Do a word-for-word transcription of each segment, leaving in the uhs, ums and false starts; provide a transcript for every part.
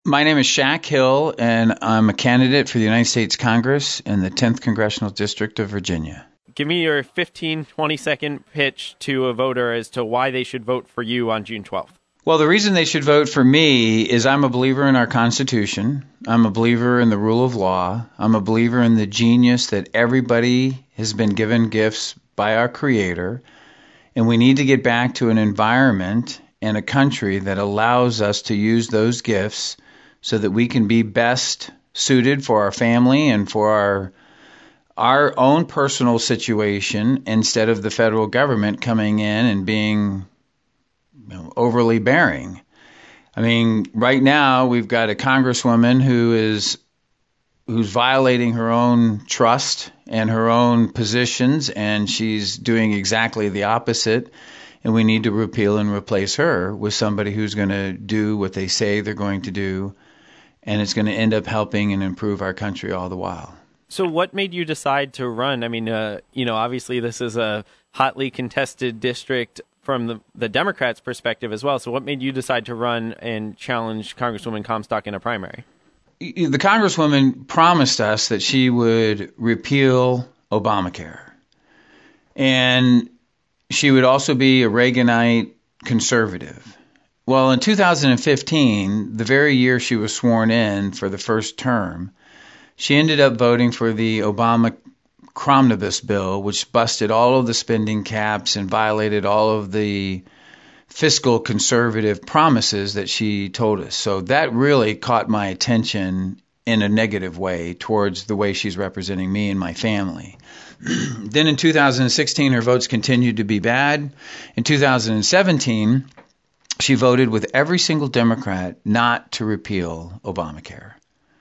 My name is Shaq Hill, and I'm a candidate for the United States Congress in the tenth Congressional District of Virginia. Give me your fifteen, twenty second pitch to a voter as to why they should vote for you on June twelfth. Well, the reason they should vote for me is I'm a believer in our Constitution. I'm a believer in the rule of law. I'm a believer in the genius that everybody has been given gifts by our Creator. And we need to get back to an environment and a country that allows us to use those gifts so that we can be best suited for our family and for our our own personal situation instead of the federal government coming in and being you know, overly bearing. I mean, right now we've got a congresswoman who is who's violating her own trust and her own positions, and she's doing exactly the opposite. And we need to repeal and replace her with somebody who's going to do what they say they're going to do, and it's going to end up helping and improve our country all the while. So what made you decide to run? I mean, uh, you know, obviously this is a hotly contested district from the, the Democrats' perspective as well. So what made you decide to run and challenge Congresswoman Comstock in a primary? The Congresswoman promised us that she would repeal Obamacare. And she would also be a Reaganite conservative. Well, in two thousand fifteen, the very year she was sworn in for the first term, she ended up voting for the Obama Cromnibus bill, which busted all of the spending caps and violated all of the fiscal conservative promises that she told us. So that really caught my attention in a negative way towards the way she's representing me and my family. Then in two thousand sixteen, her votes continued to be bad. In two thousand seventeen, she voted with every single Democrat not to repeal Obamacare.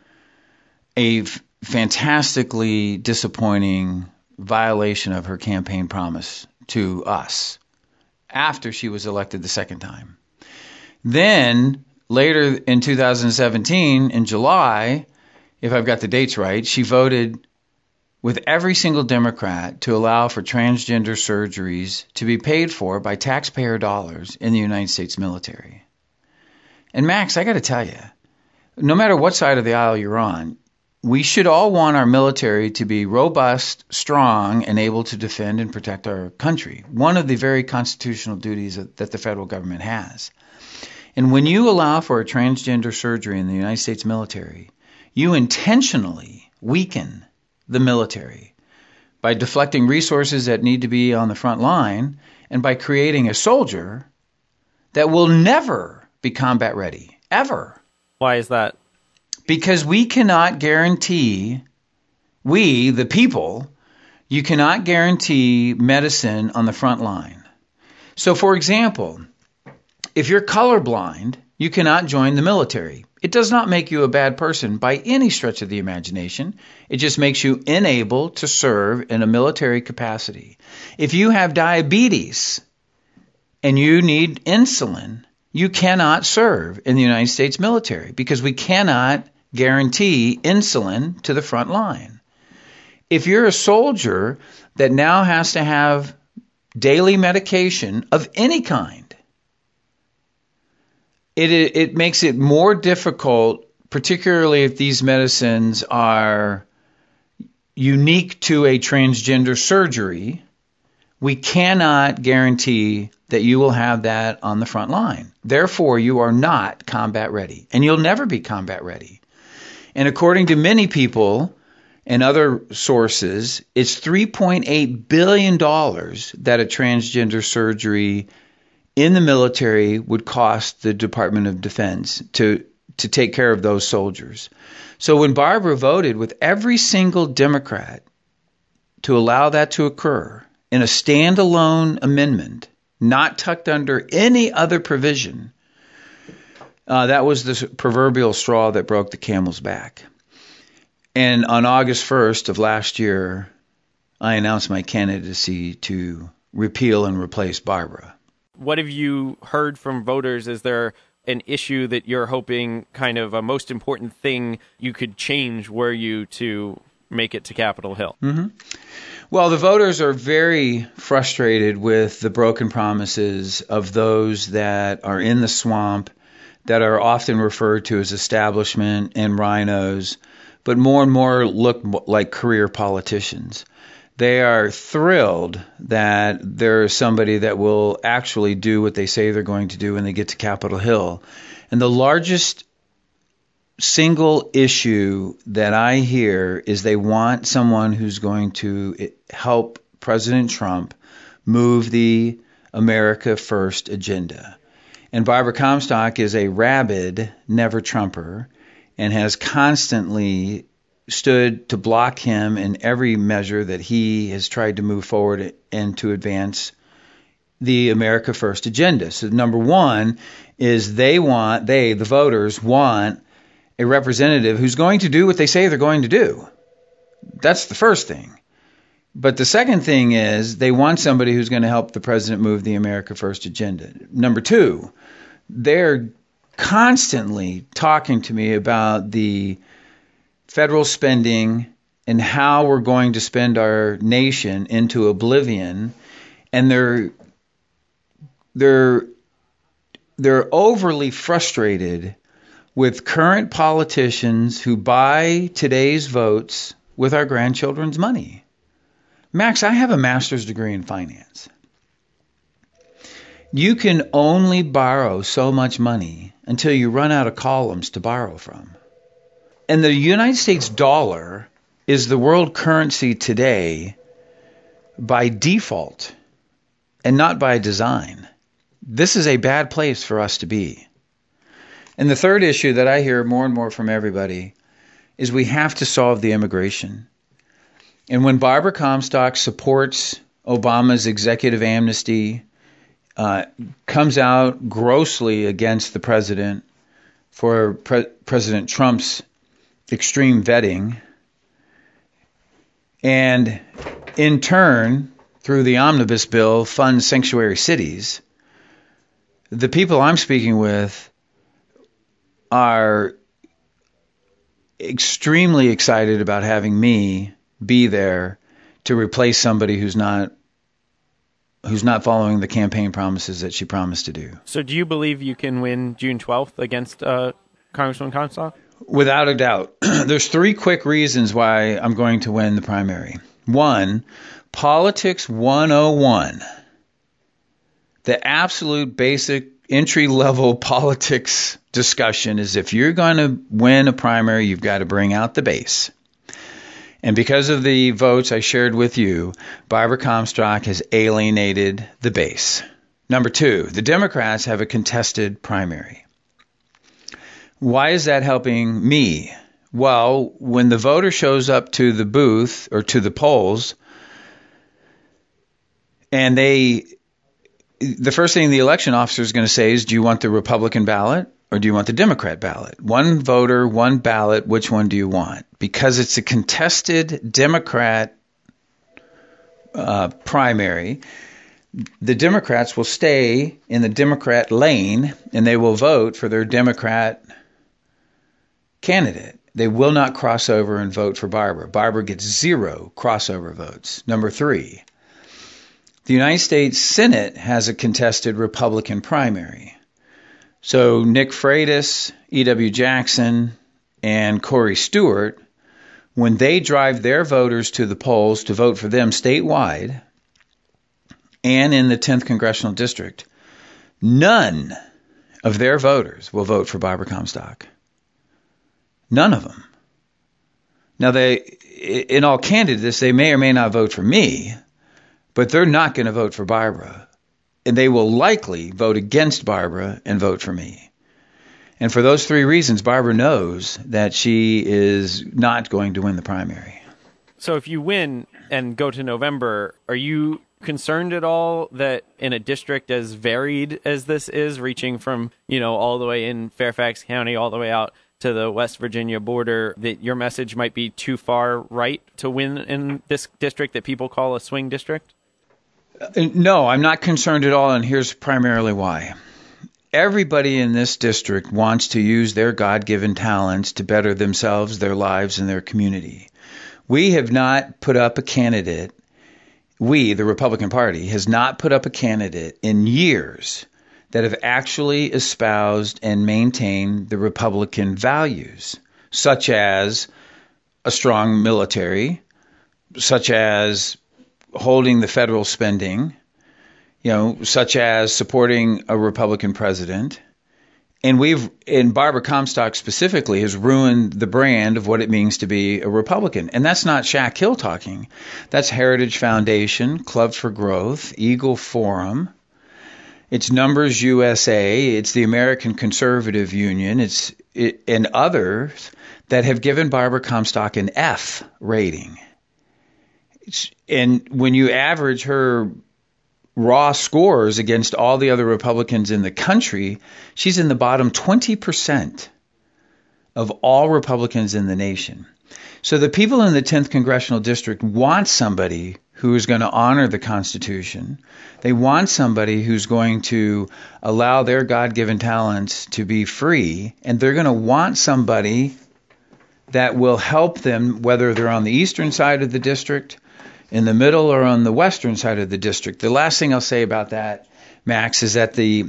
A f- fantastically disappointing violation of her campaign promise to us after she was elected the second time. Then later in two thousand seventeen, in July, if I've got the dates right, she voted with every single Democrat to allow for transgender surgeries to be paid for by taxpayer dollars in the United States military. And Max, I got to tell you, no matter what side of the aisle you're on, we should all want our military to be robust, strong, and able to defend and protect our country. One of the very constitutional duties that the federal government has. And when you allow for a transgender surgery in the United States military, you intentionally weaken the military by deflecting resources that need to be on the front line and by creating a soldier that will never be combat ready, ever. Why is that? Because we cannot guarantee, we, the people, you cannot guarantee medicine on the front line. So, for example, if you're colorblind, you cannot join the military. It does not make you a bad person by any stretch of the imagination. It just makes you unable to serve in a military capacity. If you have diabetes and you need insulin, you cannot serve in the United States military because we cannot guarantee insulin to the front line. If you're a soldier that now has to have daily medication of any kind, it it makes it more difficult, particularly if these medicines are unique to a transgender surgery. We cannot guarantee that you will have that on the front line. Therefore, you are not combat ready, and you'll never be combat ready. And according to many people and other sources, it's three point eight billion dollars that a transgender surgery in the military would cost the Department of Defense to, to take care of those soldiers. So when Barbara voted with every single Democrat to allow that to occur in a standalone amendment, not tucked under any other provision, uh, that was the proverbial straw that broke the camel's back. And on August first of last year, I announced my candidacy to repeal and replace Barbara. What have you heard from voters? Is there an issue that you're hoping kind of a most important thing you could change were you to make it to Capitol Hill? Mm-hmm. Well, the voters are very frustrated with the broken promises of those that are in the swamp that are often referred to as establishment and rhinos, but more and more look like career politicians. They are thrilled that there's somebody that will actually do what they say they're going to do when they get to Capitol Hill. And the largest single issue that I hear is they want someone who's going to help President Trump move the America First agenda. And Barbara Comstock is a rabid never-Trumper and has constantly stood to block him in every measure that he has tried to move forward and to advance the America First agenda. So number one is they want, they, the voters, want a representative who's going to do what they say they're going to do. That's the first thing. But the second thing is they want somebody who's going to help the president move the America First agenda. Number two, they're constantly talking to me about the federal spending and how we're going to spend our nation into oblivion, and they're they're they're overly frustrated with current politicians who buy today's votes with our grandchildren's money. Max, I have a master's degree in finance. You can only borrow so much money until you run out of columns to borrow from. And the United States dollar is the world currency today by default and not by design. This is a bad place for us to be. And the third issue that I hear more and more from everybody is we have to solve the immigration. And when Barbara Comstock supports Obama's executive amnesty, uh, comes out grossly against the president for Pre- President Trump's extreme vetting, and in turn, through the omnibus bill, funds sanctuary cities, the people I'm speaking with are extremely excited about having me be there to replace somebody who's not who's not following the campaign promises that she promised to do. So do you believe you can win June twelfth against uh, Congresswoman Comstock? Without a doubt. There's three quick reasons why I'm going to win the primary. One, Politics one oh one. The absolute basic entry-level politics discussion is if you're going to win a primary, you've got to bring out the base. And because of the votes I shared with you, Barbara Comstock has alienated the base. Number two, the Democrats have a contested primary. Why is that helping me? Well, when the voter shows up to the booth or to the polls, and they, the first thing the election officer is going to say is, do you want the Republican ballot or do you want the Democrat ballot? One voter, one ballot, which one do you want? Because it's a contested Democrat uh, primary, the Democrats will stay in the Democrat lane and they will vote for their Democrat candidate. They will not cross over and vote for Barbara. Barbara gets zero crossover votes. Number three, the United States Senate has a contested Republican primary. So Nick Freitas, E W. Jackson, and Corey Stewart, when they drive their voters to the polls to vote for them statewide and in the tenth Congressional District, none of their voters will vote for Barbara Comstock. None of them. Now, they, in all candidness, they may or may not vote for me, but they're not going to vote for Barbara. And they will likely vote against Barbara and vote for me. And for those three reasons, Barbara knows that she is not going to win the primary. So if you win and go to November, are you concerned at all that in a district as varied as this is, reaching from, you know, all the way in Fairfax County all the way out to the West Virginia border, that your message might be too far right to win in this district that people call a swing district? No, I'm not concerned at all, and here's primarily why. Everybody in this district wants to use their God-given talents to better themselves, their lives, and their community. We have not put up a candidate, we, the Republican Party, has not put up a candidate in years that have actually espoused and maintained the Republican values, such as a strong military, such as holding the federal spending, you know, such as supporting a Republican president. And we've, and Barbara Comstock specifically, has ruined the brand of what it means to be a Republican. And that's not Shaq Hill talking. That's Heritage Foundation, Club for Growth, Eagle Forum. It's Numbers U S A. It's the American Conservative Union. It's it, and others that have given Barbara Comstock an F rating. It's, and when you average her raw scores against all the other Republicans in the country, she's in the bottom twenty percent of all Republicans in the nation. So the people in the tenth Congressional District want somebody who is going to honor the Constitution. They want somebody who's going to allow their God-given talents to be free, and they're going to want somebody that will help them, whether they're on the eastern side of the district, in the middle, or on the western side of the district. The last thing I'll say about that, Max, is that the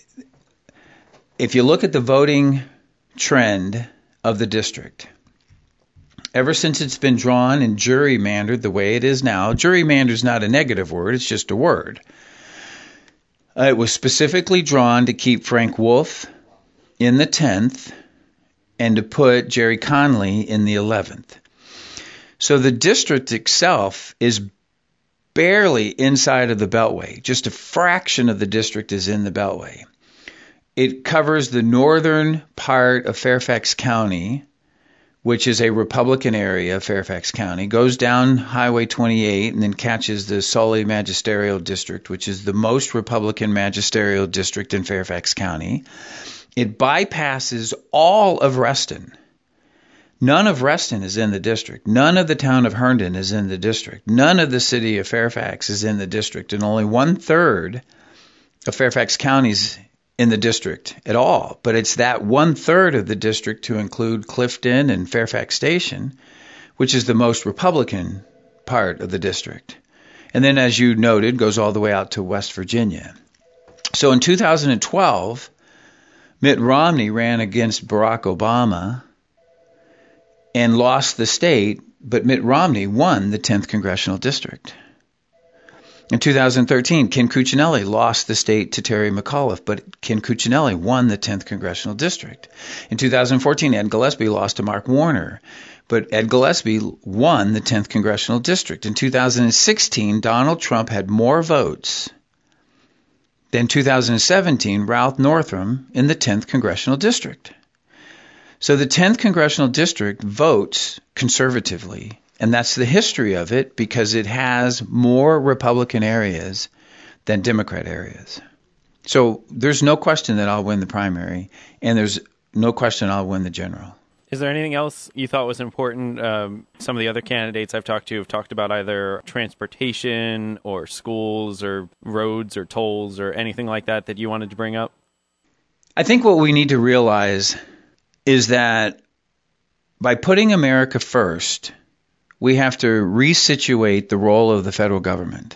if you look at the voting trend of the district, ever since it's been drawn and gerrymandered the way it is now, gerrymander is not a negative word, it's just a word. Uh, it was specifically drawn to keep Frank Wolf in the tenth and to put Jerry Conley in the eleventh. So the district itself is barely inside of the Beltway. Just a fraction of the district is in the Beltway. It covers the northern part of Fairfax County, which is a Republican area of Fairfax County, goes down Highway twenty-eight and then catches the Sully Magisterial District, which is the most Republican magisterial district in Fairfax County. It bypasses all of Reston. None of Reston is in the district. None of the town of Herndon is in the district. None of the city of Fairfax is in the district. And only one-third of Fairfax County is in the district at all. But it's that one-third of the district to include Clifton and Fairfax Station, which is the most Republican part of the district. And then, as you noted, goes all the way out to West Virginia. So in two thousand twelve, Mitt Romney ran against Barack Obama and lost the state, but Mitt Romney won the tenth Congressional District. In two thousand thirteen, Ken Cuccinelli lost the state to Terry McAuliffe, but Ken Cuccinelli won the tenth Congressional District. In two thousand fourteen, Ed Gillespie lost to Mark Warner, but Ed Gillespie won the tenth Congressional District. In two thousand sixteen, Donald Trump had more votes than two thousand seventeen, Ralph Northam in the tenth Congressional District. So the tenth Congressional District votes conservatively, and that's the history of it because it has more Republican areas than Democrat areas. So there's no question that I'll win the primary, and there's no question I'll win the general. Is there anything else you thought was important? Um, some of the other candidates I've talked to have talked about either transportation or schools or roads or tolls or anything like that that you wanted to bring up? I think what we need to realize is that by putting America first, we have to resituate the role of the federal government.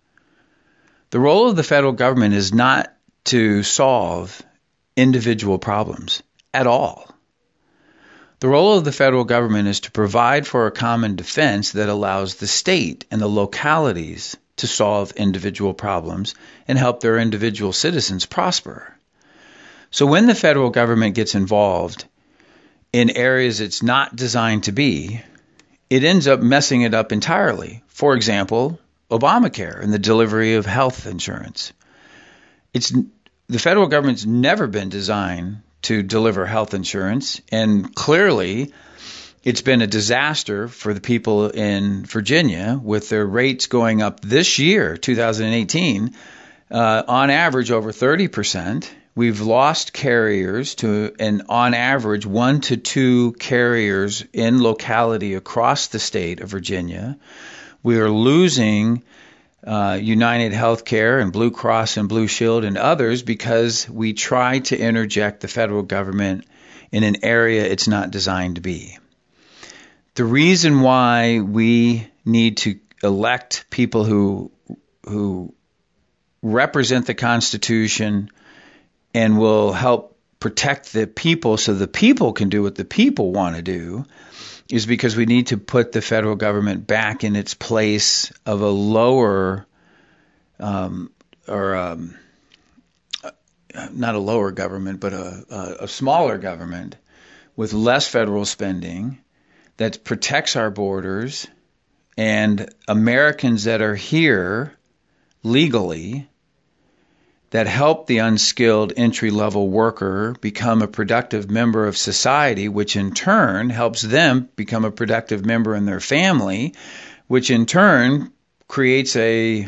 The role of the federal government is not to solve individual problems at all. The role of the federal government is to provide for a common defense that allows the state and the localities to solve individual problems and help their individual citizens prosper. So when the federal government gets involved in areas it's not designed to be, it ends up messing it up entirely. For example, Obamacare and the delivery of health insurance. It's the federal government's never been designed to deliver health insurance, and clearly it's been a disaster for the people in Virginia with their rates going up this year, two thousand eighteen, uh, on average over thirty percent. We've lost carriers to, and on average, one to two carriers in locality across the state of Virginia. We are losing uh, United Healthcare and Blue Cross and Blue Shield and others because we try to interject the federal government in an area it's not designed to be. The reason why we need to elect people who who represent the Constitution and will help protect the people so the people can do what the people want to do, is because we need to put the federal government back in its place of a lower um, or um, not a lower government, but a, a, a smaller government with less federal spending that protects our borders, and Americans that are here legally that help the unskilled entry-level worker become a productive member of society, which in turn helps them become a productive member in their family, which in turn creates a,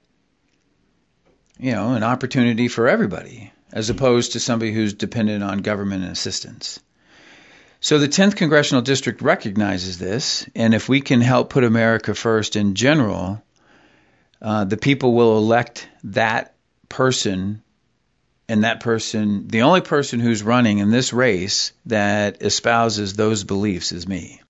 you know, an opportunity for everybody, as opposed to somebody who's dependent on government assistance. So the tenth Congressional District recognizes this, and if we can help put America first in general, uh, the people will elect that person, and that person, the only person who's running in this race that espouses those beliefs is me.